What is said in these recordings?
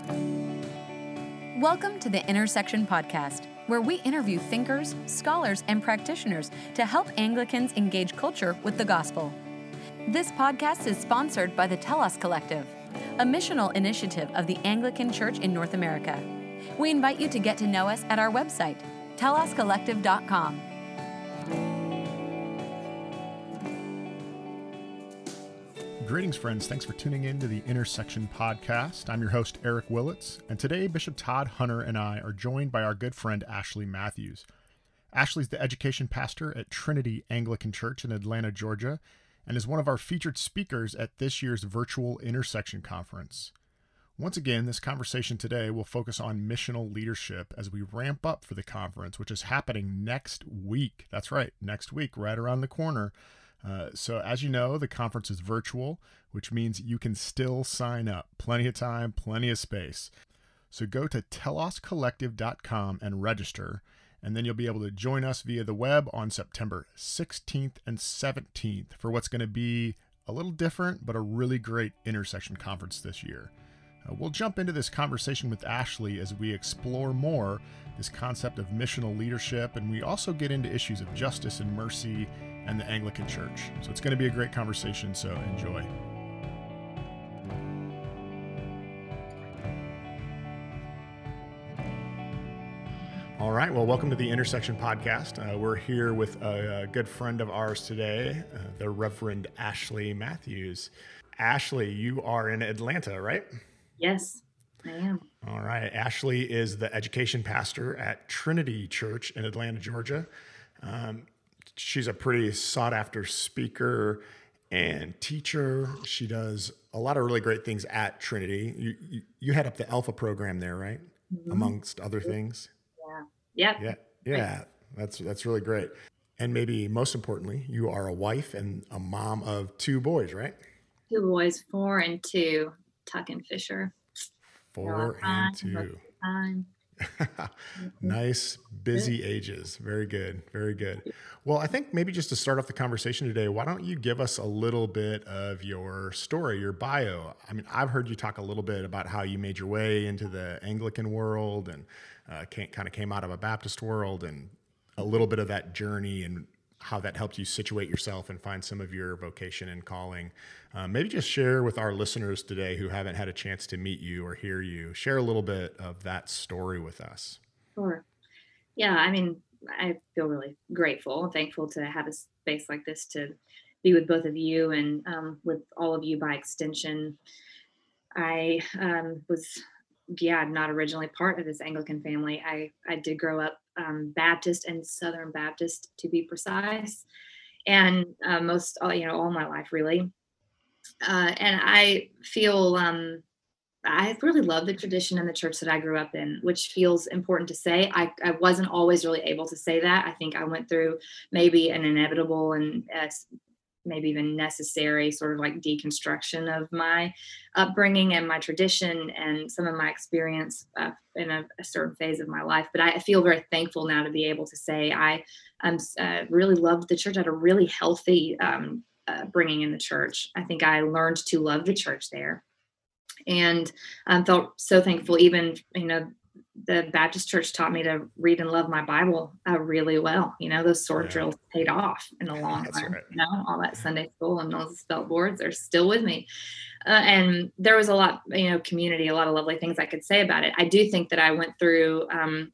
Welcome to the Intersection Podcast, where we interview thinkers, scholars, and practitioners to help Anglicans engage culture with the gospel. This podcast is sponsored by the Telos Collective, a missional initiative of the Anglican Church in North America. We invite you to get to know us at our website, teloscollective.com. Greetings, friends. Thanks for tuning in to the Intersection Podcast. I'm your host, Eric Willits, and today Bishop Todd Hunter and I are joined by our good friend, Ashley Matthews. Ashley's the education pastor at Trinity Anglican Church in Atlanta, Georgia, and is one of our featured speakers at this year's virtual Intersection Conference. Once again, this conversation today will focus on missional leadership as we ramp up for the conference, which is happening next week. That's right, next week, right around the corner. So as you know, the conference is virtual, which means you can still sign up. Plenty of time, plenty of space. So go to teloscollective.com and register, and then you'll be able to join us via the web on September 16th and 17th for what's going to be a little different, but a really great Intersection Conference this year. We'll jump into this conversation with Ashley as we explore more this concept of missional leadership, and we also get into issues of justice and mercy and the Anglican Church. So it's going to be a great conversation, so enjoy. All right, well, welcome to the Intersection Podcast. We're here with a good friend of ours today, the Reverend Ashley Matthews. Ashley, you are in Atlanta, right? Yes, I am. All right. Ashley is the education pastor at Trinity Church in Atlanta, Georgia. She's a pretty sought-after speaker and teacher. She does a lot of really great things at Trinity. You head up the Alpha program there, right? Mm-hmm. Amongst other things. Yeah. That's really great. And maybe most importantly, you are a wife and a mom of two boys, right? 2 boys, 4 and 2. Tuck and Fisher. 4 and 2. Nice, busy ages. Very good. Very good. Well, I think maybe just to start off the conversation today, why don't you give us a little bit of your story, your bio? I mean, I've heard you talk a little bit about how you made your way into the Anglican world and kind of came out of a Baptist world, and a little bit of that journey and how that helped you situate yourself and find some of your vocation and calling. Maybe just share with our listeners today who haven't had a chance to meet you or hear you, share a little bit of that story with us. Sure. Yeah, I mean, I feel really grateful and thankful to have a space like this to be with both of you and with all of you by extension. I was not originally part of this Anglican family. I did grow up Baptist and Southern Baptist, to be precise, and all my life really. And I feel I really love the tradition in the church that I grew up in, which feels important to say. I wasn't always really able to say that. I think I went through maybe an inevitable and maybe even necessary sort of like deconstruction of my upbringing and my tradition and some of my experience in a certain phase of my life. But I feel very thankful now to be able to say I really loved the church. I had a really healthy bringing in the church. I think I learned to love the church there, and felt so thankful. Even, the Baptist church taught me to read and love my Bible really well. Those sword drills paid off in the long run. Right. All that Sunday school and those spelt boards are still with me. And there was a lot, community, a lot of lovely things I could say about it. I do think that I went through,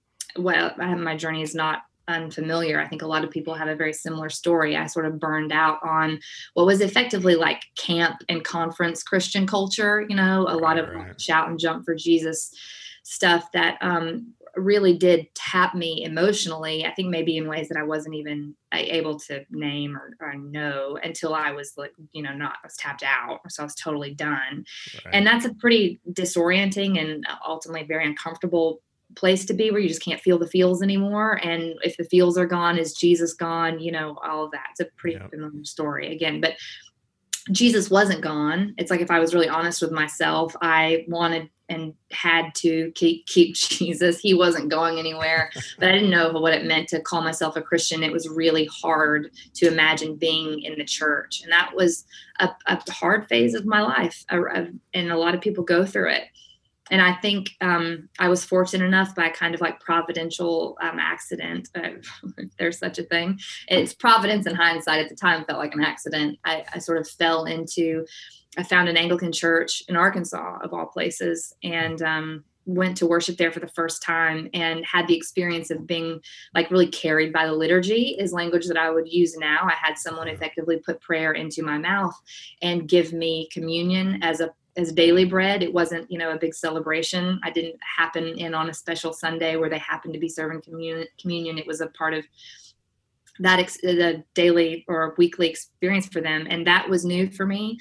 my journey is not unfamiliar. I think a lot of people have a very similar story. I sort of burned out on what was effectively like camp and conference Christian culture, a lot of shout and jump for Jesus stuff that really did tap me emotionally. I think maybe in ways that I wasn't even able to name or know until I was I was tapped out. So I was totally done. Right. And that's a pretty disorienting and ultimately very uncomfortable place to be, where you just can't feel the feels anymore. And if the feels are gone, is Jesus gone? All of that. It's a pretty familiar story again, but Jesus wasn't gone. It's like, if I was really honest with myself, I wanted and had to keep Jesus. He wasn't going anywhere, but I didn't know what it meant to call myself a Christian. It was really hard to imagine being in the church. And that was a hard phase of my life. And a lot of people go through it. And I think I was fortunate enough by kind of like providential accident, if there's such a thing. It's providence in hindsight. At the time, it felt like an accident. I sort of fell into, I found an Anglican church in Arkansas, of all places, and went to worship there for the first time and had the experience of being like really carried by the liturgy, is language that I would use now. I had someone effectively put prayer into my mouth and give me communion as daily bread. It wasn't, a big celebration. I didn't happen in on a special Sunday where they happened to be serving communion. It was a part of that the daily or weekly experience for them. And that was new for me.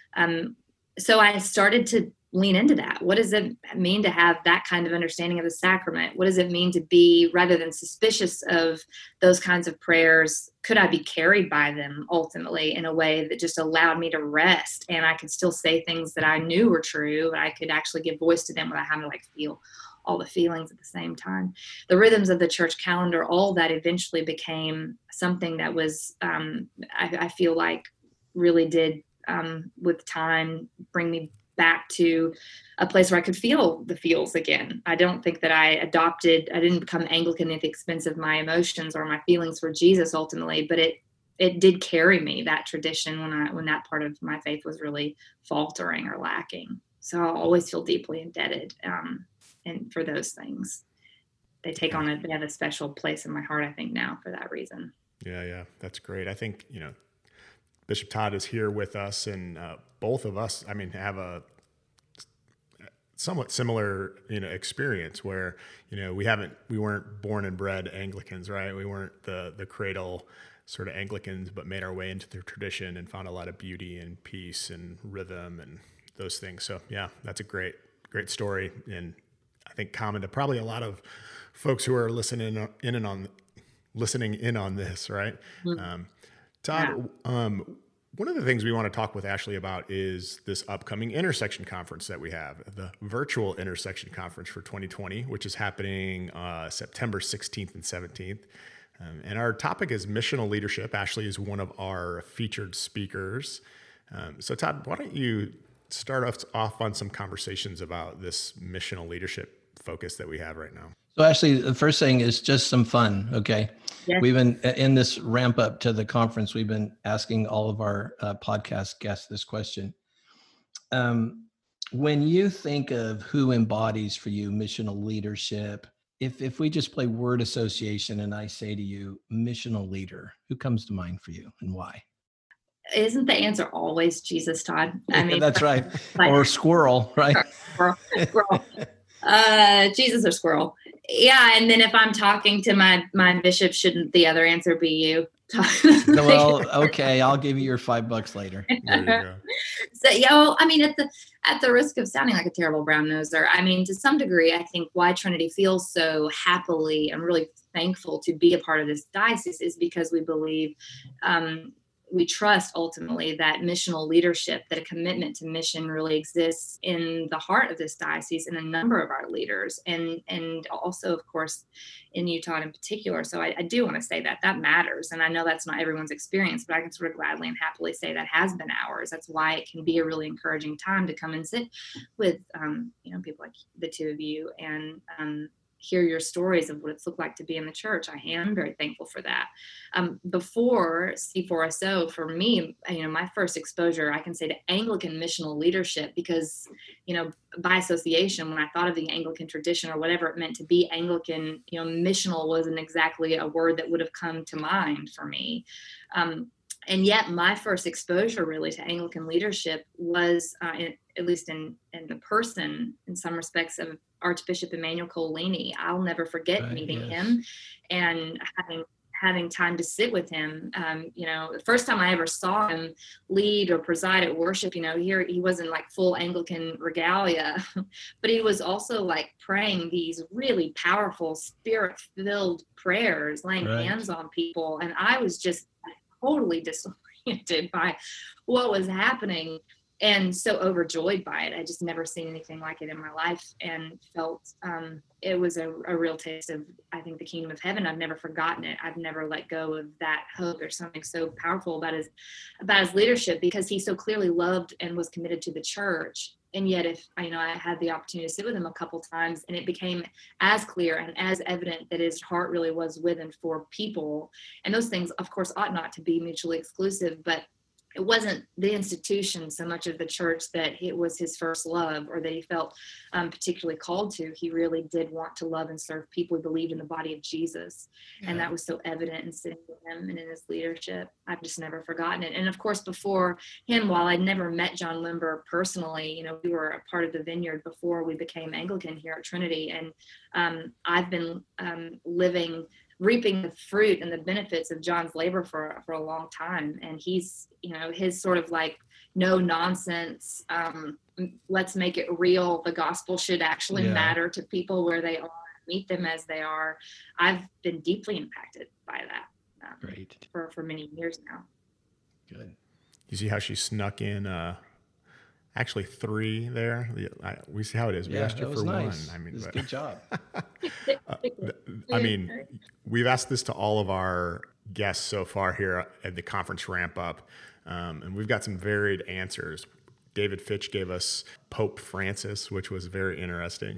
So I started to lean into that. What does it mean to have that kind of understanding of the sacrament? What does it mean to be, rather than suspicious of those kinds of prayers, could I be carried by them ultimately in a way that just allowed me to rest, and I could still say things that I knew were true, but I could actually give voice to them without having to feel all the feelings at the same time. The rhythms of the church calendar, all that eventually became something that was, I feel like really did, with time, bring me back to a place where I could feel the feels again. I don't think that I didn't become Anglican at the expense of my emotions or my feelings for Jesus ultimately, but it did carry me, that tradition, when that part of my faith was really faltering or lacking. So I'll always feel deeply indebted, and for those things. They have a special place in my heart, I think, now for that reason. Yeah, that's great. I think, Bishop Todd is here with us, and both of us, have a somewhat similar, experience where, we weren't born and bred Anglicans, right? We weren't the cradle sort of Anglicans, but made our way into their tradition and found a lot of beauty and peace and rhythm and those things. So yeah, that's a great story. And I think common to probably a lot of folks who are listening in on this, right? Mm-hmm. Todd, one of the things we want to talk with Ashley about is this upcoming Intersection Conference that we have, the virtual Intersection Conference for 2020, which is happening September 16th and 17th. And our topic is missional leadership. Ashley is one of our featured speakers. So Todd, why don't you start us off on some conversations about this missional leadership focus that we have right now? So actually, the first thing is just some fun, okay? Yes. We've been, in this ramp up to the conference, we've been asking all of our podcast guests this question. When you think of who embodies for you missional leadership, if we just play word association and I say to you, missional leader, who comes to mind for you and why? Isn't the answer always Jesus, Todd? That's right. Or squirrel, right? Squirrel. Jesus or squirrel. Yeah. And then if I'm talking to my bishop, shouldn't the other answer be you? Well, okay. I'll give you your $5 later. There you go. So, yeah, at the risk of sounding like a terrible brown noser, to some degree, I think why Trinity feels so happily and really thankful to be a part of this diocese is because we believe, we trust ultimately that missional leadership, that a commitment to mission really exists in the heart of this diocese and a number of our leaders, and also, of course, in Utah in particular. So I do want to say that matters. And I know that's not everyone's experience, but I can sort of gladly and happily say that has been ours. That's why it can be a really encouraging time to come and sit with, people like the two of you and, hear your stories of what it's looked like to be in the church. I am very thankful for that. Before C4SO, for me, my first exposure, I can say, to Anglican missional leadership, because, by association, when I thought of the Anglican tradition or whatever it meant to be Anglican, missional wasn't exactly a word that would have come to mind for me. And yet my first exposure really to Anglican leadership was, at least in the person, in some respects, of Archbishop Emmanuel Colini. I'll never forget meeting him and having time to sit with him. The first time I ever saw him lead or preside at worship, here he wasn't like full Anglican regalia, but he was also praying these really powerful spirit-filled prayers, laying hands on people. And I was just totally disoriented by what was happening and so overjoyed by it. I just never seen anything like it in my life, and felt it was a real taste of, I think, the kingdom of heaven. I've never forgotten it. I've never let go of that hope. There's something so powerful about his leadership, because he so clearly loved and was committed to the church. and yet if I had the opportunity to sit with him a couple times, and it became as clear and as evident that his heart really was with and for people. And those things, of course, ought not to be mutually exclusive, but it wasn't the institution so much of the church that it was his first love, or that he felt particularly called to. He really did want to love and serve people. He believed in the body of Jesus. Yeah. And that was so evident in sitting with him and in his leadership. I've just never forgotten it. And of course, before him, while I'd never met John Limber personally, we were a part of the Vineyard before we became Anglican here at Trinity. And I've been reaping the fruit and the benefits of John's labor for a long time. And he's, his sort of like no nonsense, let's make it real. The gospel should actually matter to people where they are, meet them as they are. I've been deeply impacted by that. Great. For many years now. Good. You see how she snuck in actually 3 there. We see how it is. We asked you for nice. 1. I mean, good job. I mean, we've asked this to all of our guests so far here at the conference ramp up, and we've got some varied answers. David Fitch gave us Pope Francis, which was very interesting.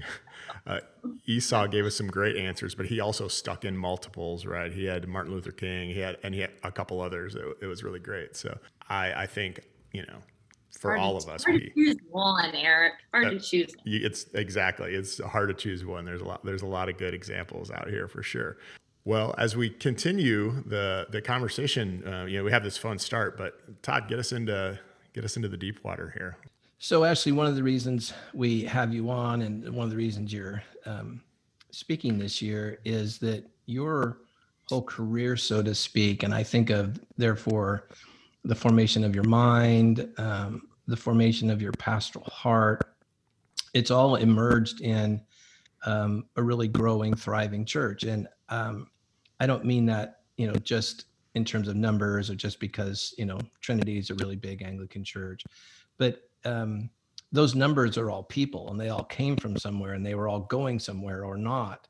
Esau gave us some great answers, but he also stuck in multiples, right? He had Martin Luther King, he had a couple others. It was really great. So I think, for all of us, hard to choose one, Eric. Hard to choose one. It's hard to choose one. There's a lot of good examples out here for sure. Well, as we continue the conversation, we have this fun start, but Todd, get us into the deep water here. So Ashley, one of the reasons we have you on, and one of the reasons you're speaking this year, is that your whole career, so to speak, and I think of, therefore, the formation of your mind, the formation of your pastoral heart, it's all emerged in a really growing, thriving church. And I don't mean that, just in terms of numbers, or just because, Trinity is a really big Anglican church, but those numbers are all people, and they all came from somewhere, and they were all going somewhere or not.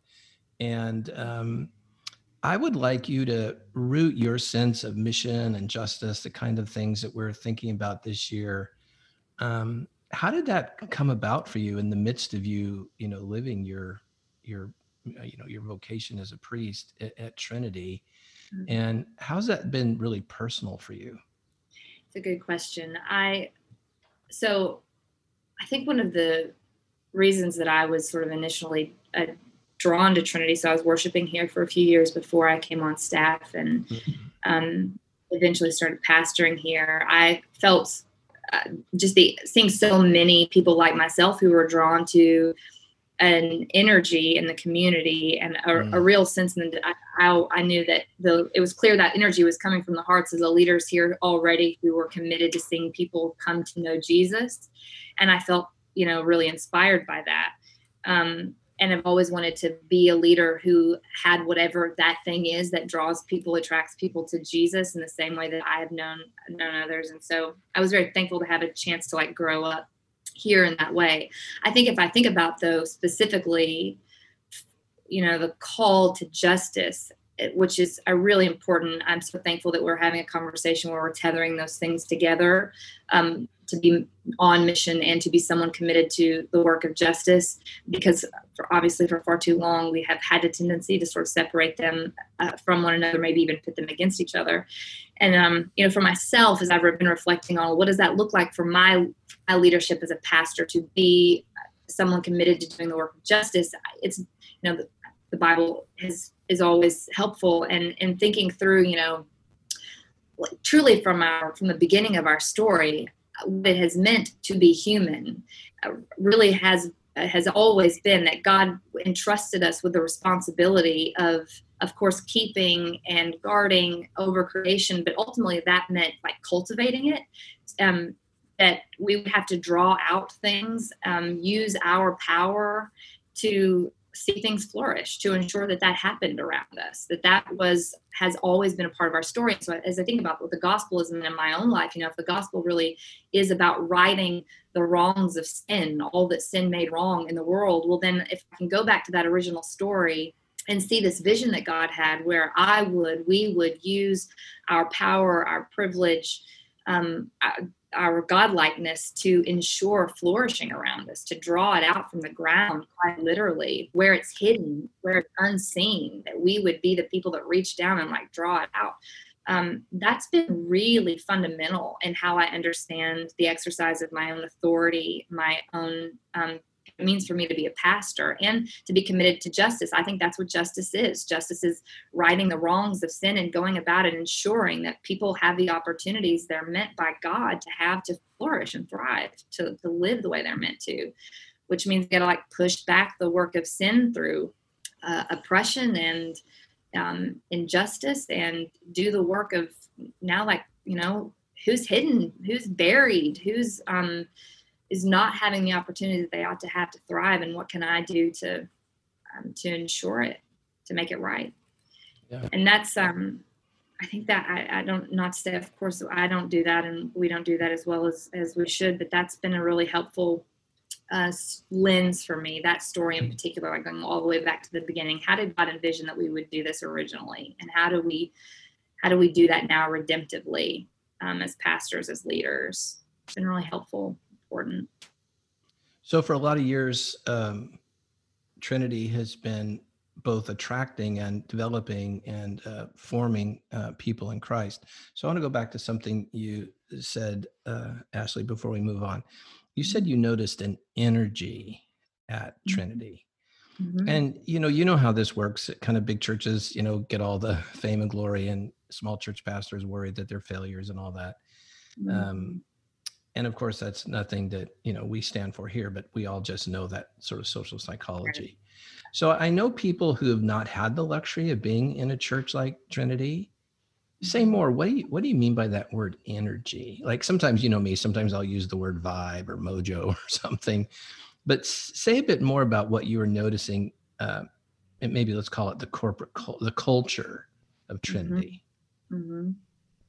And I would like you to root your sense of mission and justice, the kind of things that we're thinking about this year. How did that come about for you in the midst of you, living your vocation as a priest at Trinity? Mm-hmm. And how's that been really personal for you? It's a good question. So I think one of the reasons that I was sort of initially drawn to Trinity, so I was worshiping here for a few years before I came on staff, and eventually started pastoring here. I felt seeing so many people like myself who were drawn to an energy in the community, and a real sense that I knew that it was clear that energy was coming from the hearts of the leaders here already, who were committed to seeing people come to know Jesus. And I felt, really inspired by that. And I've always wanted to be a leader who had whatever that thing is that draws people, attracts people to Jesus in the same way that I have known others. And so I was very thankful to have a chance to grow up here in that way. I think if I think about, though, specifically, the call to justice, which is a really important, I'm so thankful that we're having a conversation where we're tethering those things together, to be on mission and to be someone committed to the work of justice, because obviously for far too long, we have had a tendency to sort of separate them from one another, maybe even put them against each other. And, for myself, as I've been reflecting on what does that look like for my leadership as a pastor, to be someone committed to doing the work of justice, it's, the Bible is always helpful, and thinking through, truly from the beginning of our story, what it has meant to be human really has always been that God entrusted us with the responsibility of course, keeping and guarding over creation, but ultimately that meant cultivating it, that we would have to draw out things, use our power to see things flourish, to ensure that happened around us, that has always been a part of our story. So as I think about what the gospel is in my own life, if the gospel really is about righting the wrongs of sin, all that sin made wrong in the world, well, then if I can go back to that original story and see this vision that God had, where we would use our power, our privilege, our godlikeness to ensure flourishing around us, to draw it out from the ground, quite literally, where it's hidden, where it's unseen, that we would be the people that reach down and like draw it out. That's been really fundamental in how I understand the exercise of my own authority, my own it means for me to be a pastor and to be committed to justice. I think that's what justice is. Justice is righting the wrongs of sin and going about it, ensuring that people have the opportunities they're meant by God to have, to flourish and thrive, to live the way they're meant to, which means you got to like push back the work of sin through oppression and injustice, and do the work of now, like, who's hidden, who's buried, who's is not having the opportunity that they ought to have to thrive, and what can I do to ensure it, to make it right. Yeah. And that's I think that I don't, not to say, of course I don't do that and we don't do that as well as we should, but that's been a really helpful lens for me, that story in particular, like going all the way back to the beginning. How did God envision that we would do this originally, and how do we do that now redemptively as pastors, as leaders? It's been really helpful. Important. So for a lot of years, Trinity has been both attracting and developing and forming people in Christ. So I want to go back to something you said, Ashley, before we move on. You said you noticed an energy at Trinity. Mm-hmm. And, you know how this works. Kind of big churches, get all the fame and glory, and small church pastors worried that they're failures and all that. Mm-hmm. And of course, that's nothing that, we stand for here, but we all just know that sort of social psychology. Right. So I know people who have not had the luxury of being in a church like Trinity. Say more. What do you mean by that word energy? Like sometimes, me, sometimes I'll use the word vibe or mojo or something, but say a bit more about what you were noticing. And maybe let's call it the culture of Trinity. Mm-hmm. Mm-hmm.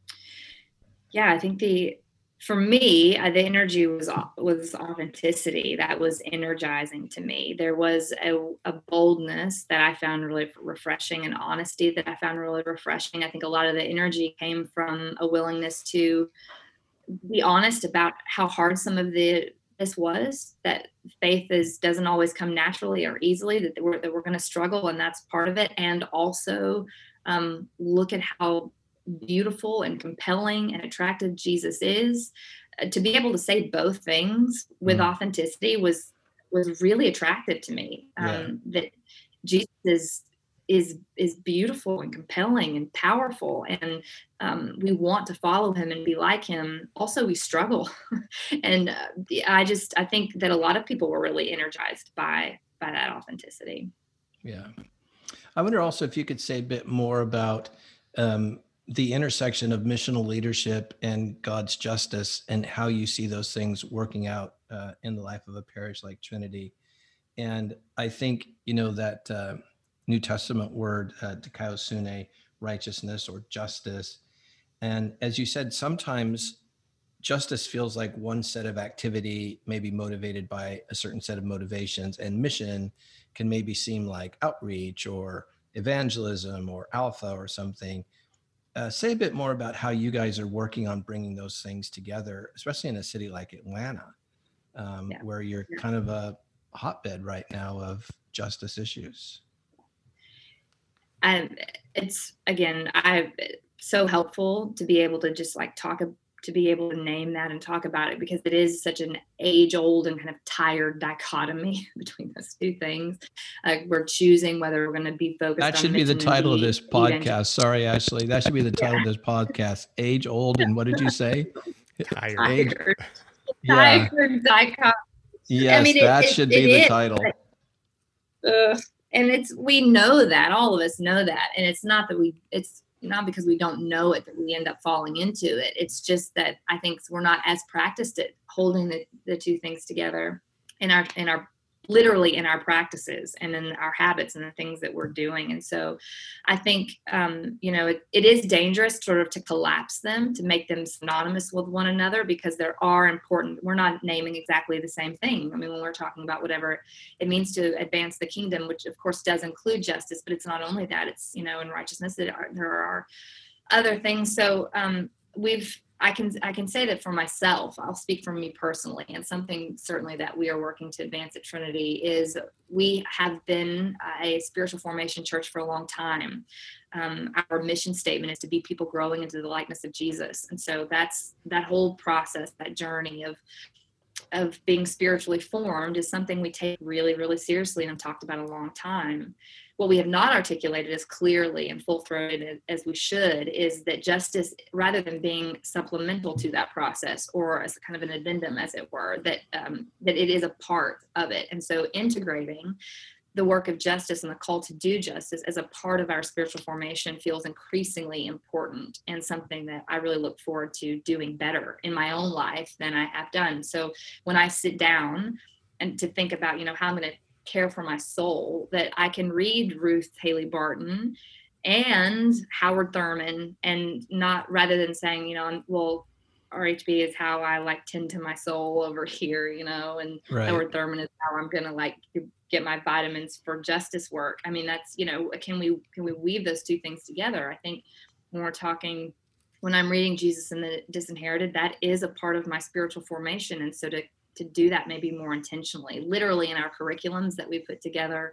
Yeah, I think for me, the energy was authenticity. That was energizing to me. There was a boldness that I found really refreshing, and honesty that I found really refreshing. I think a lot of the energy came from a willingness to be honest about how hard some of this was, that faith doesn't always come naturally or easily, that we're going to struggle, and that's part of it. And also look at how beautiful and compelling and attractive Jesus is. To be able to say both things with authenticity was really attractive to me. That Jesus is beautiful and compelling and powerful, and we want to follow him and be like him. Also, we struggle, and I think that a lot of people were really energized by that authenticity. Yeah, I wonder also if you could say a bit more about the intersection of missional leadership and God's justice, and how you see those things working out in the life of a parish like Trinity. And I think, that New Testament word, dikaiosune, righteousness or justice. And as you said, sometimes justice feels like one set of activity, maybe motivated by a certain set of motivations, and mission can maybe seem like outreach or evangelism or alpha or something. Say a bit more about how you guys are working on bringing those things together, especially in a city like Atlanta, where you're kind of a hotbed right now of justice issues. It's so helpful to be able to just like to be able to name that and talk about it, because it is such an age-old and kind of tired dichotomy between those two things. We're choosing whether we're going to be focused on. That should be the title of this podcast. Sorry, Ashley. That should be the title of this podcast. Age-old, and what did you say? Tired. Tired dichotomy. Yes, that should be the title. And we know that, all of us know that, and it's not because we don't know it that we end up falling into it. It's just that I think we're not as practiced at holding the two things together in our literally in our practices and in our habits and the things that we're doing. And so I think, it is dangerous sort of to collapse them, to make them synonymous with one another, because there are important, we're not naming exactly the same thing. I mean, when we're talking about whatever it means to advance the kingdom, which of course does include justice, but it's not only that, it's, in righteousness, there are other things. So we've I can say that for myself. I'll speak for me personally, and something certainly that we are working to advance at Trinity is we have been a spiritual formation church for a long time. Our mission statement is to be people growing into the likeness of Jesus, and so that's that whole process, that journey of being spiritually formed is something we take really, really seriously and have talked about a long time. What we have not articulated as clearly and full-throated as we should is that justice, rather than being supplemental to that process or as kind of an addendum, as it were, that it is a part of it. And so integrating the work of justice and the call to do justice as a part of our spiritual formation feels increasingly important, and something that I really look forward to doing better in my own life than I have done. So when I sit down and to think about, how I'm going to care for my soul, that I can read Ruth Haley Barton and Howard Thurman, and not, rather than saying, well, RHB is how I tend to my soul over here, and Right. Howard Thurman is how I'm going to get my vitamins for justice work. I mean, that's, can we weave those two things together? I think when I'm reading Jesus and the Disinherited, that is a part of my spiritual formation. And so to do that maybe more intentionally, literally in our curriculums that we put together,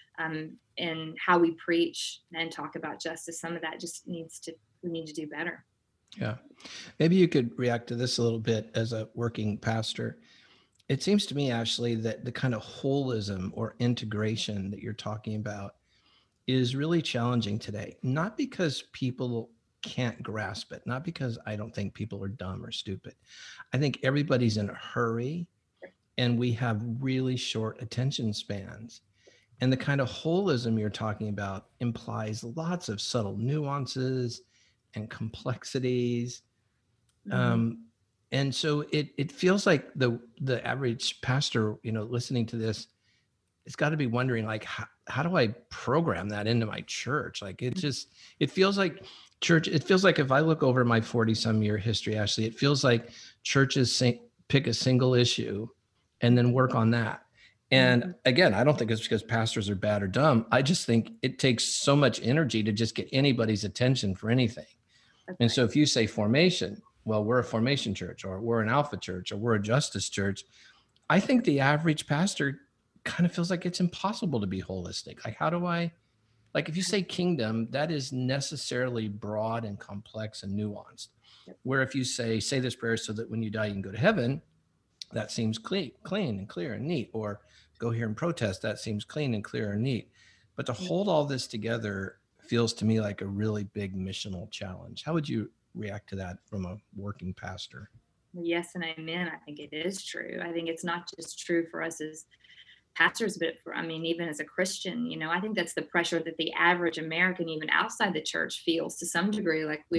and how we preach and talk about justice, some of that just we need to do better. Yeah. Maybe you could react to this a little bit as a working pastor. It seems to me, Ashley, that the kind of holism or integration that you're talking about is really challenging today, not because people can't grasp it, not because I don't think people are dumb or stupid. I think everybody's in a hurry and we have really short attention spans. And the kind of holism you're talking about implies lots of subtle nuances and complexities. Mm-hmm. And so it feels like the average pastor, listening to this, it's got to be wondering, how do I program that into my church? It feels like church. It feels like if I look over my 40-some year history, Ashley, it feels like churches pick a single issue and then work on that. And again, I don't think it's because pastors are bad or dumb. I just think it takes so much energy to just get anybody's attention for anything. Okay. And so if you say formation, well, we're a formation church, or we're an alpha church, or we're a justice church, I think the average pastor kind of feels like it's impossible to be holistic. How do I, if you say kingdom, that is necessarily broad and complex and nuanced. Where if you say this prayer so that when you die, you can go to heaven, that seems clean and clear and neat. Or go here and protest, that seems clean and clear and neat. But to hold all this together feels to me like a really big missional challenge. How would you react to that from a working pastor? Yes and amen. I think it is true. I think it's not just true for us as pastors, but even as a Christian, I think that's the pressure that the average American, even outside the church, feels to some degree. We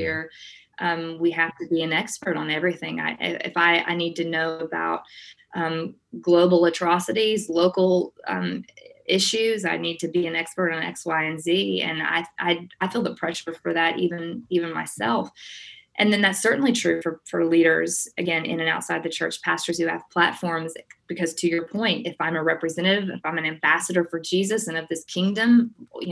have to be an expert on everything. If I need to know about global atrocities, local issues, I need to be an expert on X, Y, and Z. And I feel the pressure for that, even myself. And then that's certainly true for leaders, again, in and outside the church, pastors who have platforms, because to your point, if I'm a representative, if I'm an ambassador for Jesus and of this kingdom,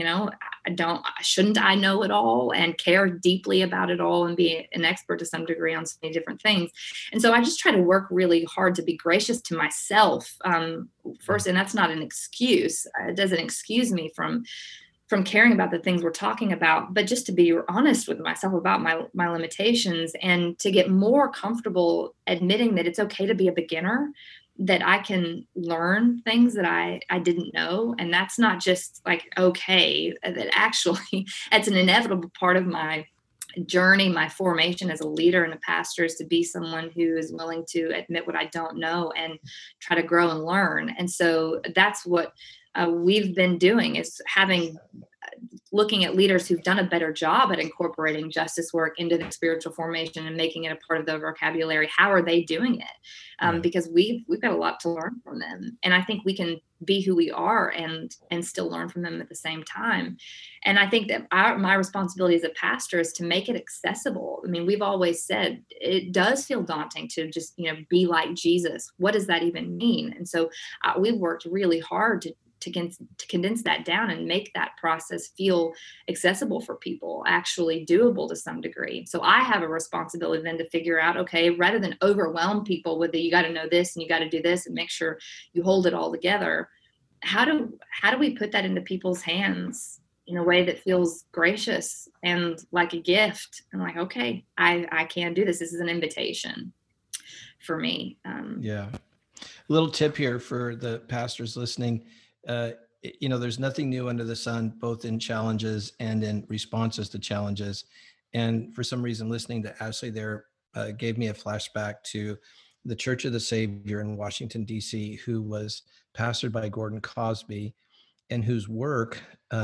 shouldn't I know it all and care deeply about it all and be an expert to some degree on so many different things? And so I just try to work really hard to be gracious to myself first. And that's not an excuse. It doesn't excuse me from caring about the things we're talking about, but just to be honest with myself about my limitations, and to get more comfortable admitting that it's okay to be a beginner, that I can learn things that I didn't know. And that's not just okay, that actually that's an inevitable part of my journey, my formation as a leader and a pastor, is to be someone who is willing to admit what I don't know and try to grow and learn. And so that's what we've been doing, is looking at leaders who've done a better job at incorporating justice work into the spiritual formation and making it a part of the vocabulary. How are they doing it? Because we've got a lot to learn from them. And I think we can be who we are and still learn from them at the same time. And I think that my responsibility as a pastor is to make it accessible. We've always said it does feel daunting to just, be like Jesus. What does that even mean? And so we've worked really hard to condense that down and make that process feel accessible for people, actually doable to some degree. So I have a responsibility then to figure out, okay, rather than overwhelm people with you got to know this and you got to do this and make sure you hold it all together, how do we put that into people's hands in a way that feels gracious and like a gift? And like, okay, I can do this. This is an invitation for me. Yeah. A little tip here for the pastors listening. There's nothing new under the sun, both in challenges and in responses to challenges. And for some reason, listening to Ashley there gave me a flashback to the Church of the Savior in Washington, D.C., who was pastored by Gordon Cosby, and whose work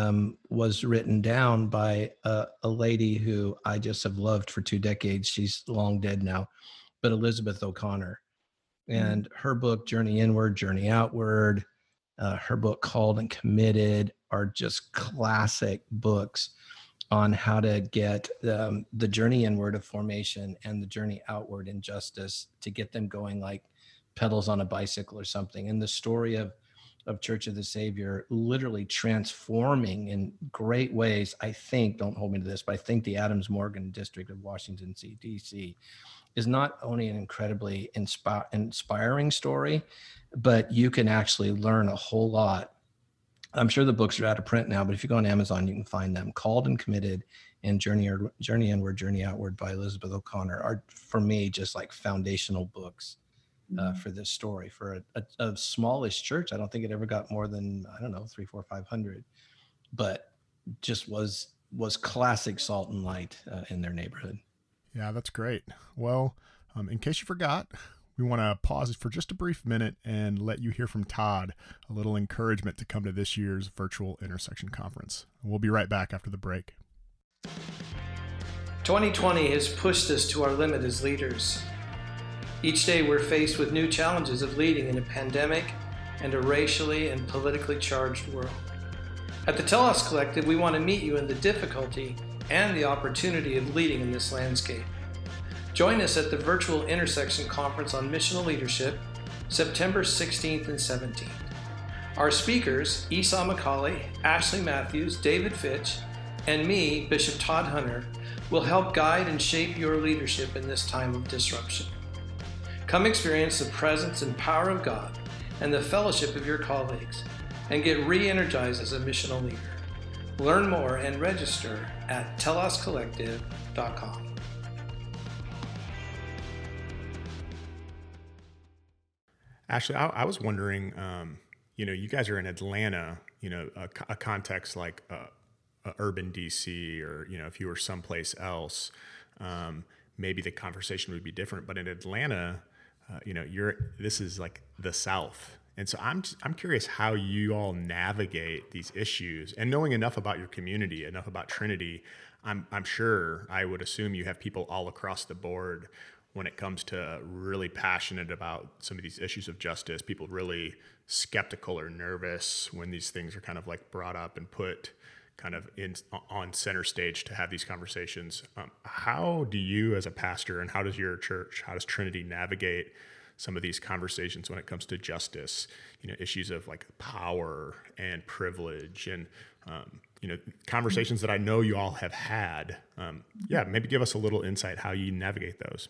was written down by a lady who I just have loved for 2 decades. She's long dead now, but Elizabeth O'Connor. And her book, Journey Inward, Journey Outward, her book, Called and Committed, are just classic books on how to get the journey inward of formation and the journey outward in justice, to get them going like pedals on a bicycle or something. And the story of Church of the Savior literally transforming in great ways, I think, don't hold me to this, but I think the Adams Morgan district of Washington, D.C. is not only an incredibly inspiring story, but you can actually learn a whole lot. I'm sure the books are out of print now, but if you go on Amazon, you can find them. Called and Committed and Journey Inward, Journey Outward by Elizabeth O'Connor are, for me, just like foundational books for this story. For a smallish church, I don't think it ever got more than, 300, 400, 500, but just was classic salt and light in their neighborhood. Yeah, that's great. Well, in case you forgot, we want to pause for just a brief minute and let you hear from Todd, a little encouragement to come to this year's virtual Intersection Conference. We'll be right back after the break. 2020 has pushed us to our limit as leaders. Each day we're faced with new challenges of leading in a pandemic and a racially and politically charged world. At the Telos Collective, we want to meet you in the difficulty and the opportunity of leading in this landscape. Join us at the virtual Intersection Conference on Missional Leadership, September 16th and 17th. Our speakers, Esau McCauley, Ashley Matthews, David Fitch, and me, Bishop Todd Hunter, will help guide and shape your leadership in this time of disruption. Come experience the presence and power of God and the fellowship of your colleagues, and get re-energized as a missional leader. Learn more and register at teloscollective.com. Ashley, I was wondering, you guys are in Atlanta, a context like urban DC, or, if you were someplace else, maybe the conversation would be different. But in Atlanta, this is like the South. And so I'm curious how you all navigate these issues, and knowing enough about your community, enough about Trinity, I'm sure, I would assume you have people all across the board when it comes to really passionate about some of these issues of justice, people really skeptical or nervous when these things are kind of like brought up and put kind of on center stage to have these conversations. How do you as a pastor, and how does your church, how does Trinity navigate some of these conversations when it comes to justice, issues of like power and privilege and, conversations that I know you all have had? Maybe give us a little insight how you navigate those.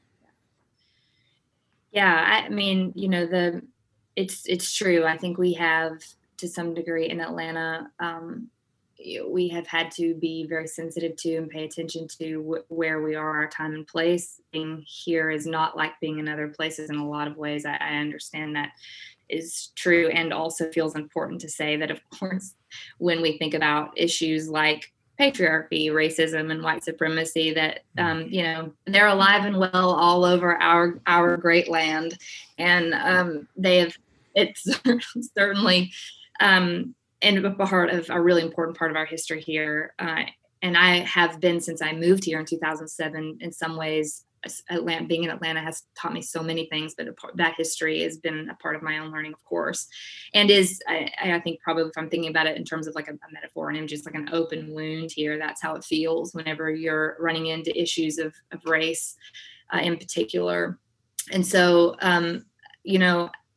Yeah, I mean, it's true. I think we have, to some degree in Atlanta, we have had to be very sensitive to and pay attention to where we are, our time and place. Being here is not like being in other places in a lot of ways. I understand that is true, and also feels important to say that, of course, when we think about issues like patriarchy, racism, and white supremacy, that they're alive and well all over our great land, and it's certainly and a really important part of our history here. And I have been since I moved here in 2007. In some ways, being in Atlanta has taught me so many things, but that history has been a part of my own learning, of course, and I think probably, if I'm thinking about it in terms of like a metaphor and image, it's like an open wound here. That's how it feels whenever you're running into issues of race in particular. And so,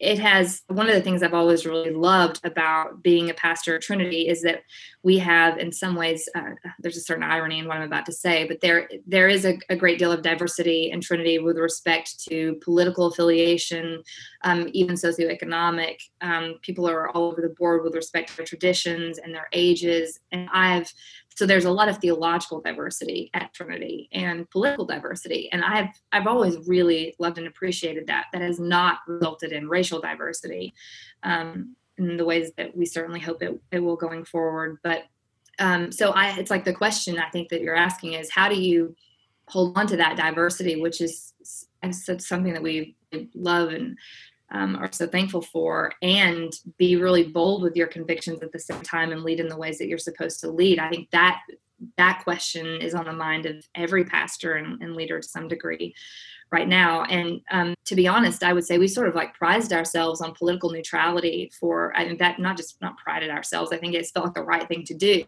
it has, one of the things I've always really loved about being a pastor at Trinity is that we have, in some ways, there's a certain irony in what I'm about to say, but there is a great deal of diversity in Trinity with respect to political affiliation, even socioeconomic. People are all over the board with respect to their traditions and their ages. And so there's a lot of theological diversity at Trinity and political diversity. And I've always really loved and appreciated that. That has not resulted in racial diversity in the ways that we certainly hope it will going forward. But it's like the question I think that you're asking is, how do you hold on to that diversity, which is something that we love and are so thankful for, and be really bold with your convictions at the same time and lead in the ways that you're supposed to lead. I think that question is on the mind of every pastor and leader to some degree right now. And to be honest, I would say we sort of like prized ourselves on political neutrality not prided ourselves. I think it's felt like the right thing to do,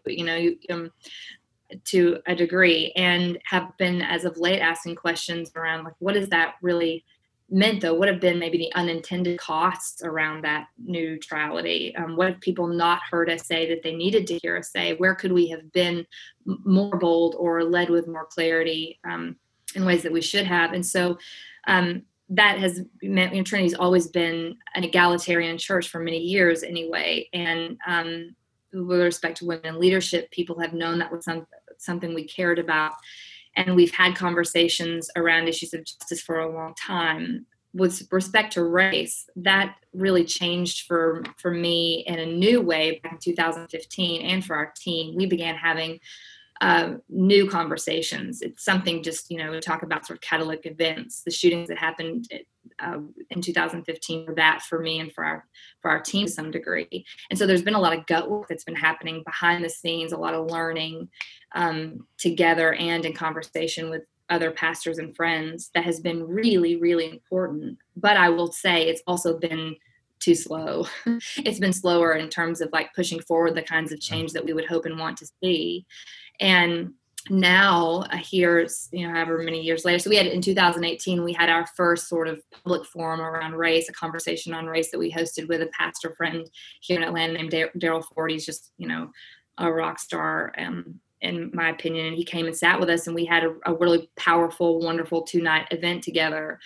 to a degree, and have been as of late asking questions around like, what does that really meant, though? What have been maybe the unintended costs around that neutrality? What have people not heard us say that they needed to hear us say? Where could we have been more bold or led with more clarity in ways that we should have? And so that has meant, Trinity's always been an egalitarian church for many years anyway. And with respect to women in leadership, people have known that was something we cared about. And we've had conversations around issues of justice for a long time. With respect to race, that really changed for me in a new way back in 2015. And for our team, we began having new conversations. It's something just, we talk about sort of catalytic events. The shootings that happened in 2015 were that for me and for our team to some degree. And so there's been a lot of gut work that's been happening behind the scenes, a lot of learning together and in conversation with other pastors and friends that has been really, really important. But I will say it's also been too slow. It's been slower in terms of like pushing forward the kinds of change that we would hope and want to see. And now here, however many years later, so we had in 2018, we had our first sort of public forum around race, a conversation on race that we hosted with a pastor friend here in Atlanta named Daryl Ford. He's just, a rock star, in my opinion. And he came and sat with us, and we had a really powerful, wonderful 2-night event together.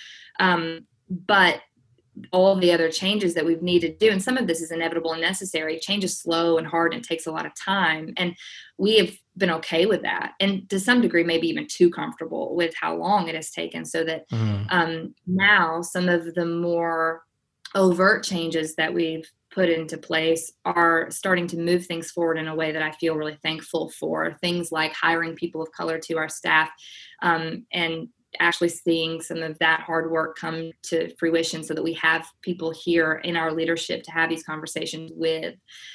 But all the other changes that we've needed to do, and some of this is inevitable and necessary. Change is slow and hard, and it takes a lot of time. And we have been okay with that. And to some degree, maybe even too comfortable with how long it has taken, so that now some of the more overt changes that we've put into place are starting to move things forward in a way that I feel really thankful for. Things like hiring people of color to our staff, and actually seeing some of that hard work come to fruition so that we have people here in our leadership to have these conversations with.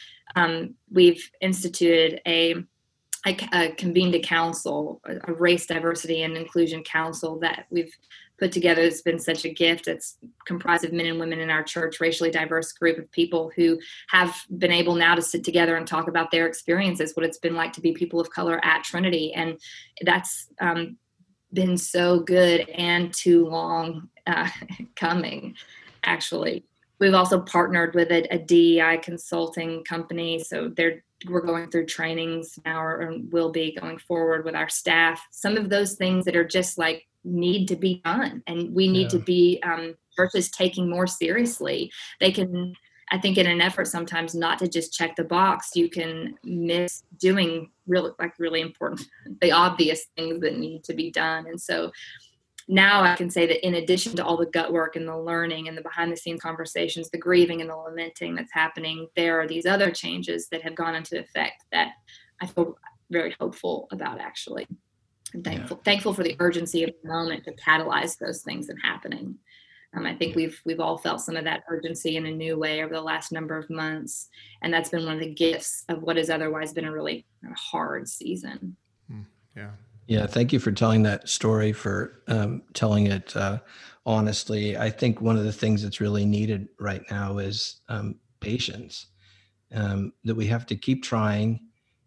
We've instituted convened a council, a race, diversity, and inclusion council that we've put together. It's been such a gift. It's comprised of men and women in our church, racially diverse group of people who have been able now to sit together and talk about their experiences, what it's been like to be people of color at Trinity. And that's been so good and too long coming, actually. We've also partnered with a DEI consulting company. So we're going through trainings now, or will be going forward with our staff. Some of those things that are just like need to be done, and we need to be churches taking more seriously. They can, I think, in an effort sometimes not to just check the box, you can miss doing really important, the obvious things that need to be done. And so now I can say that in addition to all the gut work and the learning and the behind the scenes conversations, the grieving and the lamenting that's happening, there are these other changes that have gone into effect that I feel very hopeful about, actually. And thankful for the urgency of the moment to catalyze those things and happening. I think we've all felt some of that urgency in a new way over the last number of months. And that's been one of the gifts of what has otherwise been a really hard season. Yeah. Thank you for telling that story, for telling it honestly. I think one of the things that's really needed right now is patience, that we have to keep trying,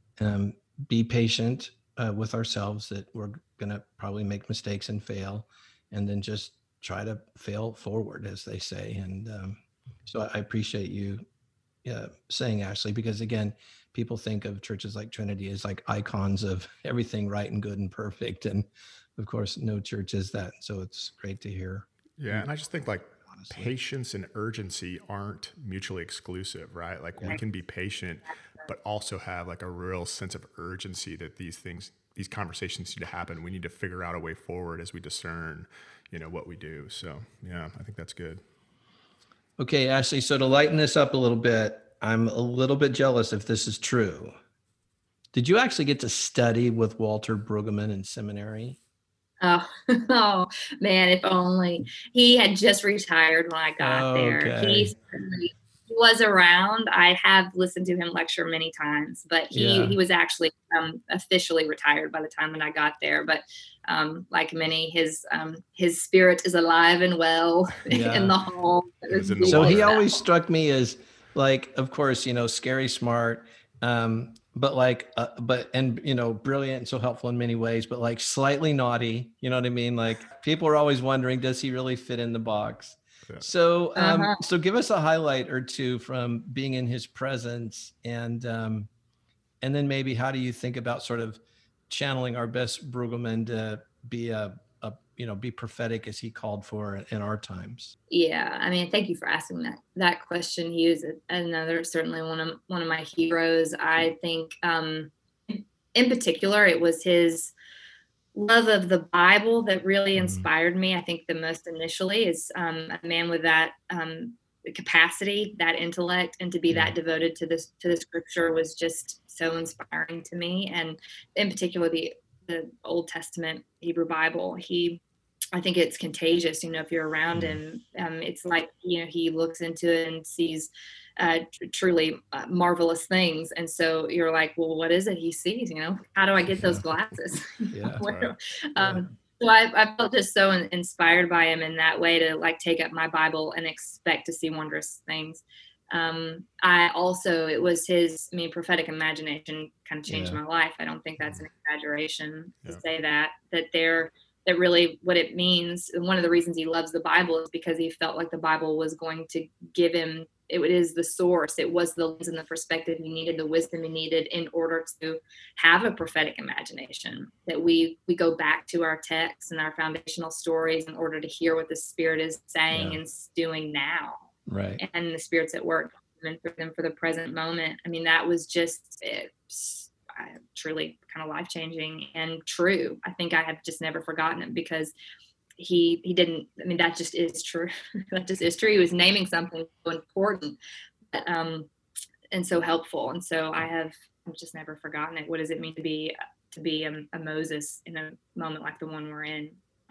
be patient with ourselves, that we're going to probably make mistakes and fail, and then just try to fail forward, as they say. And So I appreciate you saying, Ashley, because again, people think of churches like Trinity as like icons of everything right and good and perfect. And of course, no church is that. So it's great to hear. Yeah. And I just think like patience and urgency aren't mutually exclusive, right? Like we can be patient, but also have like a real sense of urgency that these conversations need to happen. We need to figure out a way forward as we discern, what we do. So yeah, I think that's good. Okay, Ashley. So to lighten this up a little bit, I'm a little bit jealous if this is true. Did you actually get to study with Walter Brueggemann in seminary? Oh, oh man, if only. He had just retired when I got there. He was around. I have listened to him lecture many times, but he was actually officially retired by the time that I got there. But like many, his spirit is alive and well in the hall. So he always struck me as like, of course, scary, smart, but like, brilliant and so helpful in many ways, but like slightly naughty. You know what I mean? Like people are always wondering, does he really fit in the box? Yeah. So, so give us a highlight or two from being in his presence, and then maybe how do you think about sort of channeling our best Brueggemann to be be prophetic as he called for in our times? Yeah, I mean, thank you for asking that question. He is certainly one of my heroes. I think, in particular, it was his love of the Bible that really inspired me. I think the most initially is a man with that capacity, that intellect, and to be that devoted to the scripture was just so inspiring to me. And in particular, the Old Testament Hebrew Bible, I think it's contagious. If you're around him, it's like, he looks into it and sees truly marvelous things. And so you're like, well, what is it he sees? How do I get those glasses? So I felt just so inspired by him in that way to like take up my Bible and expect to see wondrous things. It was his, prophetic imagination kind of changed my life. I don't think that's an exaggeration to say that really what it means. And one of the reasons he loves the Bible is because he felt like the Bible was going to give him, it is the source. It was the lens and the perspective he needed, the wisdom he needed in order to have a prophetic imagination, that we go back to our texts and our foundational stories in order to hear what the Spirit is saying and doing now. Right. And the Spirit's at work and for them for the present moment. I mean, that was just truly kind of life-changing and true. I think I have just never forgotten it because he didn't, that just is true. That just is true. He was naming something so important, and so helpful. And so I've just never forgotten it. What does it mean to be a Moses in a moment like the one we're in?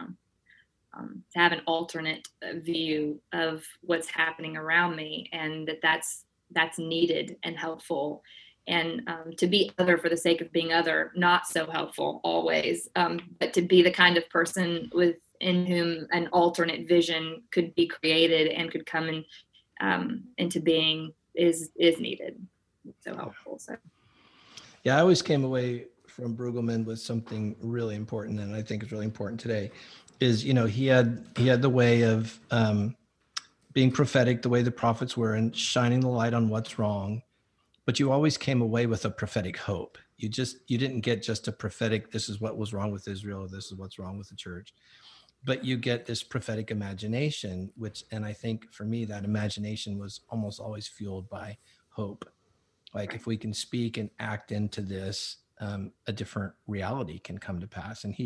To have an alternate view of what's happening around me, and that's needed and helpful. And to be other for the sake of being other, not so helpful always, but to be the kind of person within whom an alternate vision could be created and could come into being is needed. So helpful. So yeah, I always came away from Brueggemann with something really important, and I think it's really important today. Is he had the way of being prophetic, the way the prophets were, and shining the light on what's wrong. But you always came away with a prophetic hope. You didn't get just a prophetic, this is what was wrong with Israel, this is what's wrong with the church. But you get this prophetic imagination, and I think for me, that imagination was almost always fueled by hope. Like if we can speak and act into this, a different reality can come to pass. And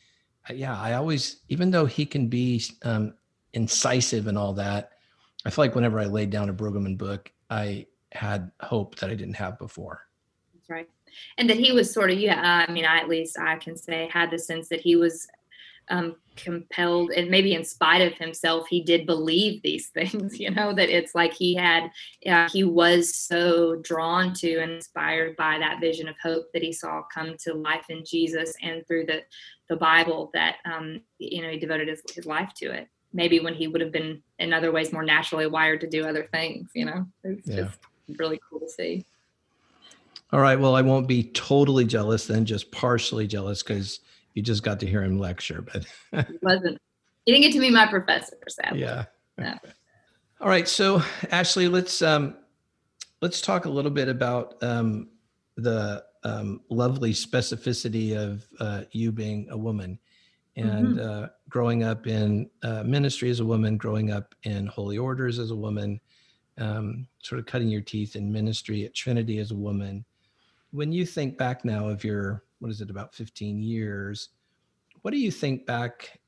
I always, even though he can be incisive and all that, I feel like whenever I laid down a Brueggemann book, I had hope that I didn't have before. That's right. And that he was sort of, at least I can say, had the sense that he was compelled, and maybe in spite of himself, he did believe these things, that it's like he was so drawn to and inspired by that vision of hope that he saw come to life in Jesus and through the Bible, that, he devoted his life to it. Maybe when he would have been in other ways more naturally wired to do other things, it's just really cool to see. All right. Well, I won't be totally jealous then, just partially jealous because you just got to hear him lecture, but he didn't get to be my professor, sadly. Yeah. All right. So Ashley, let's talk a little bit about the lovely specificity of you being a woman and growing up in ministry as a woman, growing up in holy orders as a woman, sort of cutting your teeth in ministry at Trinity as a woman. When you think back now of your, what is it, about 15 years, what do you think back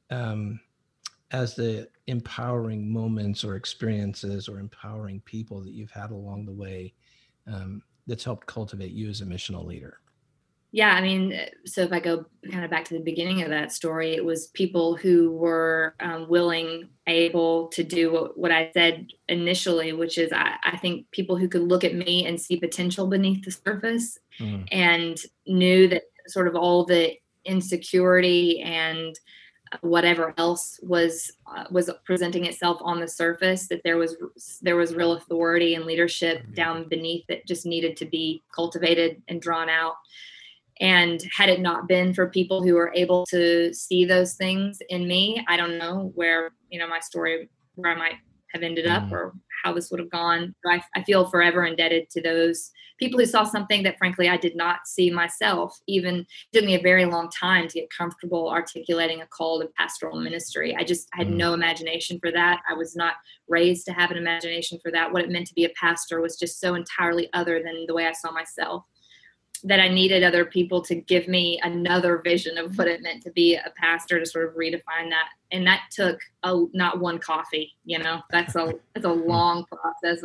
as the empowering moments or experiences or empowering people that you've had along the way that's helped cultivate you as a missional leader? Yeah, I mean, so if I go kind of back to the beginning of that story, it was people who were willing, able to do what I said initially, which is I think people who could look at me and see potential beneath the surface and knew that sort of all the insecurity and whatever else was presenting itself on the surface, that there was real authority and leadership down beneath that just needed to be cultivated and drawn out. And had it not been for people who were able to see those things in me, I don't know where, my story, where I might have ended up or how this would have gone. But I feel forever indebted to those people who saw something that, frankly, I did not see myself. Even it took me a very long time to get comfortable articulating a call to pastoral ministry. I had no imagination for that. I was not raised to have an imagination for that. What it meant to be a pastor was just so entirely other than the way I saw myself, that I needed other people to give me another vision of what it meant to be a pastor, to sort of redefine that. And that took not one coffee, that's a long process,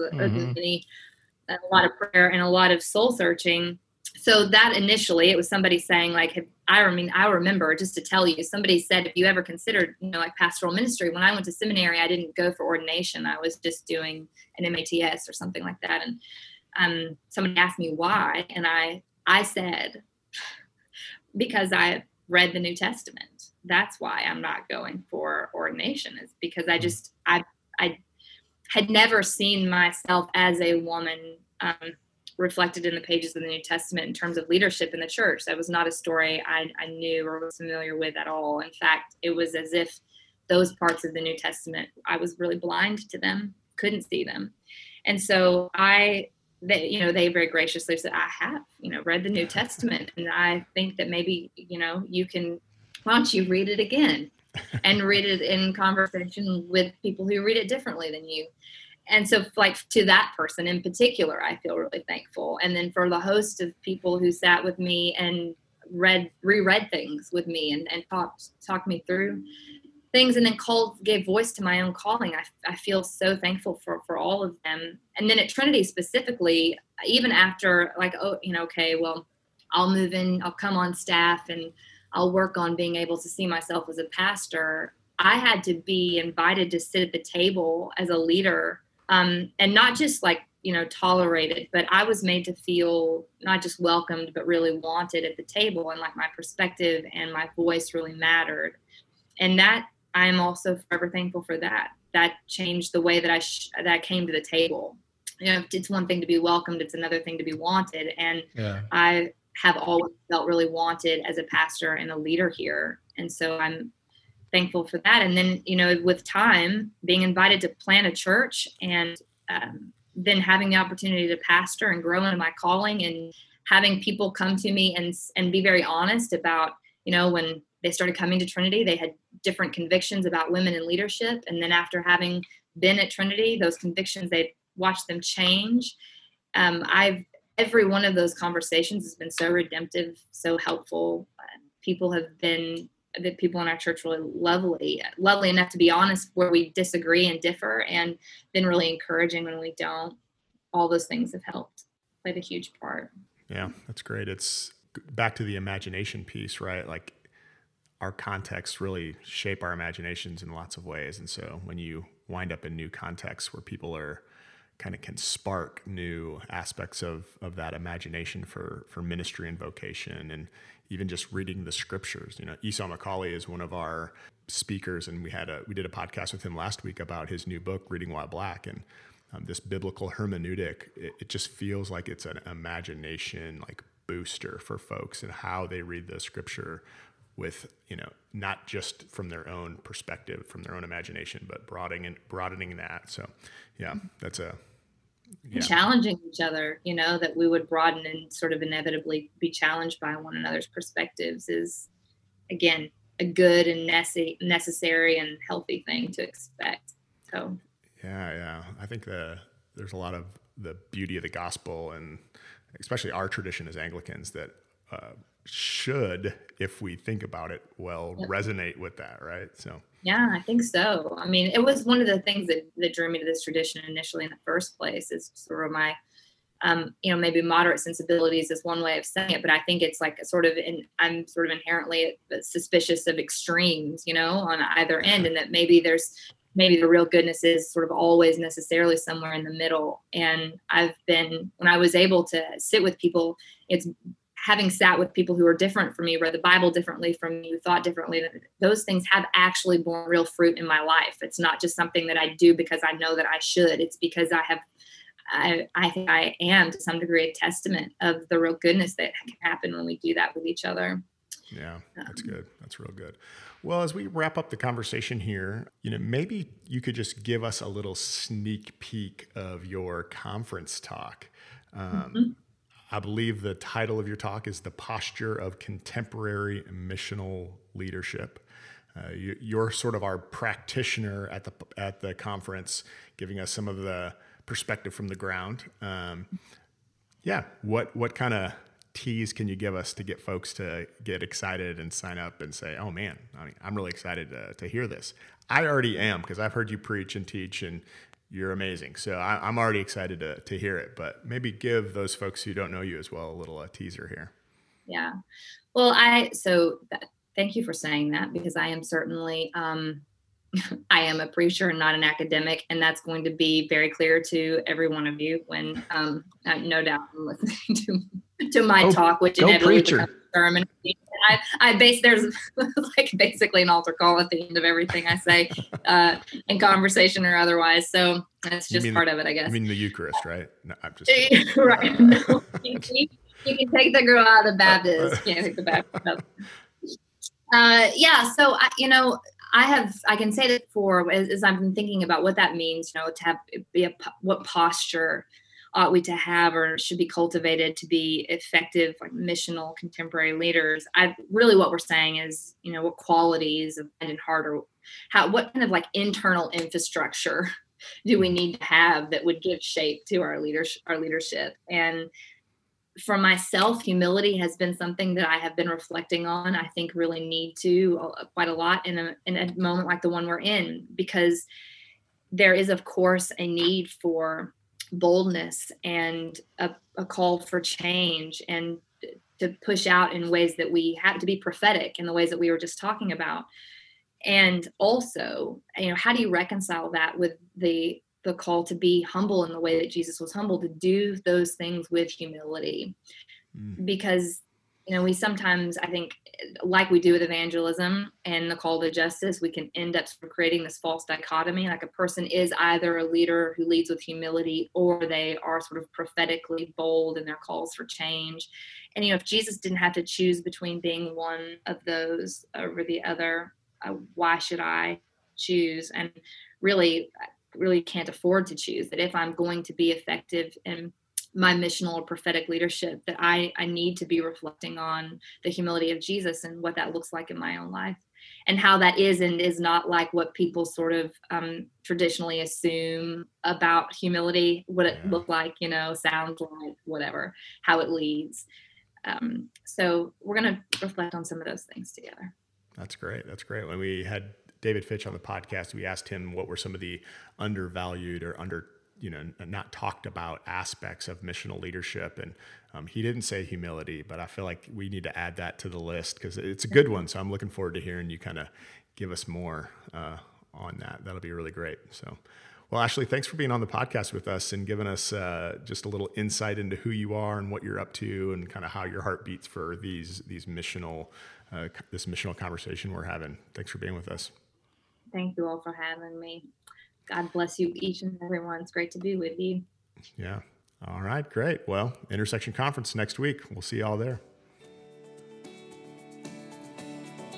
a lot of prayer and a lot of soul searching. So that initially it was somebody saying I remember, just to tell you, somebody said, if you ever considered, pastoral ministry, when I went to seminary, I didn't go for ordination. I was just doing an MATS or something like that. And somebody asked me why. And I said, because I read the New Testament. That's why I'm not going for ordination, is because I had never seen myself as a woman reflected in the pages of the New Testament in terms of leadership in the church. That was not a story I knew or was familiar with at all. In fact, it was as if those parts of the New Testament, I was really blind to them, couldn't see them. And so they very graciously said, I have, read the New Testament, and I think that maybe, you can, why don't you read it again and read it in conversation with people who read it differently than you. And so to that person in particular, I feel really thankful. And then for the host of people who sat with me and reread things with me and talked me through things, and then gave voice to my own calling. I feel so thankful for all of them. And then at Trinity specifically, even after okay, well, I'll move in, I'll come on staff, and I'll work on being able to see myself as a pastor, I had to be invited to sit at the table as a leader, and not just tolerated, but I was made to feel not just welcomed, but really wanted at the table, and my perspective and my voice really mattered. And that I am also forever thankful for that. That changed the way that I came to the table. It's one thing to be welcomed. It's another thing to be wanted. And I have always felt really wanted as a pastor and a leader here. And so I'm thankful for that. And then, with time, being invited to plant a church, and then having the opportunity to pastor and grow into my calling, and having people come to me and be very honest about, when they started coming to Trinity, they had different convictions about women in leadership. And then after having been at Trinity, those convictions, they watched them change. Every one of those conversations has been so redemptive, so helpful. People in our church really lovely enough to be honest where we disagree and differ, and been really encouraging when we don't. All those things have played a huge part. Yeah, that's great. It's back to the imagination piece, right? Our contexts really shape our imaginations in lots of ways. And so when you wind up in new contexts where people are can spark new aspects of that imagination for ministry and vocation, and even just reading the scriptures. Esau McCauley is one of our speakers, and we did a podcast with him last week about his new book, Reading While Black, and this biblical hermeneutic. It just feels like it's an imagination booster for folks and how they read the scripture with, not just from their own perspective, from their own imagination, but broadening that. So yeah, that's challenging each other, that we would broaden and sort of inevitably be challenged by one another's perspectives is, again, a good and necessary and healthy thing to expect. So yeah, I think there's a lot of the beauty of the gospel, and especially our tradition as Anglicans, that should, if we think about it well, resonate with that, right? So yeah, I think so. I mean, it was one of the things that drew me to this tradition initially in the first place, is sort of my maybe moderate sensibilities is one way of saying it, but I think it's like I'm sort of inherently suspicious of extremes, on either end, and that maybe the real goodness is sort of always necessarily somewhere in the middle. And when I was able to sit with people, it's having sat with people who are different from me, read the Bible differently from me, who thought differently, those things have actually borne real fruit in my life. It's not just something that I do because I know that I should. It's because I think I am, to some degree, a testament of the real goodness that can happen when we do that with each other. Yeah, that's good. That's real good. Well, as we wrap up the conversation here, maybe you could just give us a little sneak peek of your conference talk. I believe the title of your talk is The Posture of Contemporary Missional Leadership. You're sort of our practitioner at the conference, giving us some of the perspective from the ground. What kind of tease can you give us to get folks to get excited and sign up and say, oh man, I'm really excited to hear this. I already am, because I've heard you preach and teach, and you're amazing. So I'm already excited to hear it, but maybe give those folks who don't know you as well a little teaser here. Yeah. Well, thank you for saying that, because I am certainly, I am a preacher and not an academic, and that's going to be very clear to every one of you when, no doubt, I'm listening to my talk, which inevitably becomes a sermon. There's like basically an altar call at the end of everything I say, in conversation or otherwise. So that's just part of it, I guess. I mean the Eucharist, right? No, I'm just right. No, you can take the girl out of the Baptist. Can't take the Baptist out. So I can say that as I've been thinking about what that means, what posture ought we to have or should be cultivated to be effective, like missional contemporary leaders. What we're saying is, what qualities of mind and heart, or what kind of like internal infrastructure do we need to have that would give shape to our leadership? And for myself, humility has been something that I have been reflecting on. I think really need to quite a lot in a moment like the one we're in, because there is, of course, a need for boldness and a call for change, and to push out in ways that we have to be prophetic in the ways that we were just talking about. And also, how do you reconcile that with the call to be humble in the way that Jesus was humble, to do those things with humility? Because we sometimes, I think, like we do with evangelism and the call to justice, we can end up sort of creating this false dichotomy. Like a person is either a leader who leads with humility, or they are sort of prophetically bold in their calls for change. And, if Jesus didn't have to choose between being one of those over the other, why should I choose? And really can't afford to choose. That if I'm going to be effective in my missional or prophetic leadership, that I need to be reflecting on the humility of Jesus and what that looks like in my own life, and how that is and is not like what people sort of traditionally assume about humility, what it looked like, sounds like, whatever, how it leads. So we're going to reflect on some of those things together. That's great. That's great. When we had David Fitch on the podcast, we asked him what were some of the undervalued or not talked about aspects of missional leadership. And he didn't say humility, but I feel like we need to add that to the list, because it's a good one. So I'm looking forward to hearing you kind of give us more on that. That'll be really great. So, well, Ashley, thanks for being on the podcast with us and giving us just a little insight into who you are and what you're up to, and kind of how your heart beats for these missional, this missional conversation we're having. Thanks for being with us. Thank you all for having me. God bless you, each and every one. It's great to be with you. Yeah. All right, great. Well, Intersection Conference next week. We'll see you all there.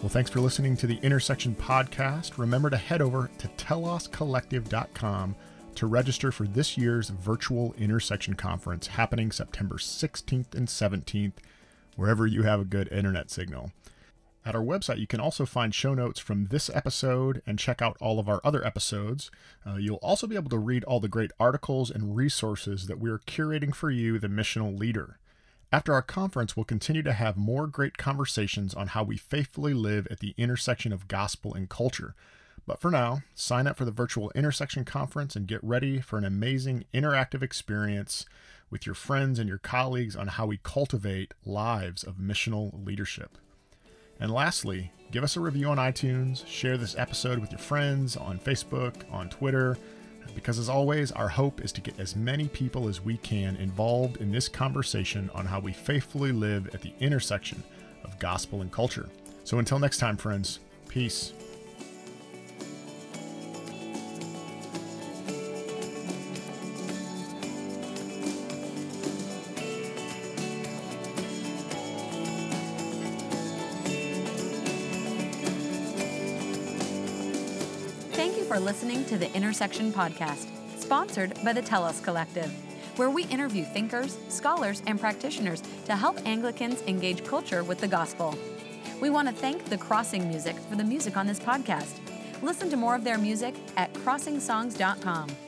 Well, thanks for listening to the Intersection Podcast. Remember to head over to teloscollective.com to register for this year's virtual Intersection Conference happening September 16th and 17th, wherever you have a good internet signal. At our website, you can also find show notes from this episode and check out all of our other episodes. You'll also be able to read all the great articles and resources that we're curating for you, the missional leader. After our conference, we'll continue to have more great conversations on how we faithfully live at the intersection of gospel and culture. But for now, sign up for the virtual Intersection Conference and get ready for an amazing interactive experience with your friends and your colleagues on how we cultivate lives of missional leadership. And lastly, give us a review on iTunes, share this episode with your friends on Facebook, on Twitter, because as always, our hope is to get as many people as we can involved in this conversation on how we faithfully live at the intersection of gospel and culture. So until next time, friends, peace. Thank you for listening to the Intersection Podcast, sponsored by the Telos Collective, where we interview thinkers, scholars, and practitioners to help Anglicans engage culture with the gospel. We want to thank The Crossing Music for the music on this podcast. Listen to more of their music at crossingsongs.com.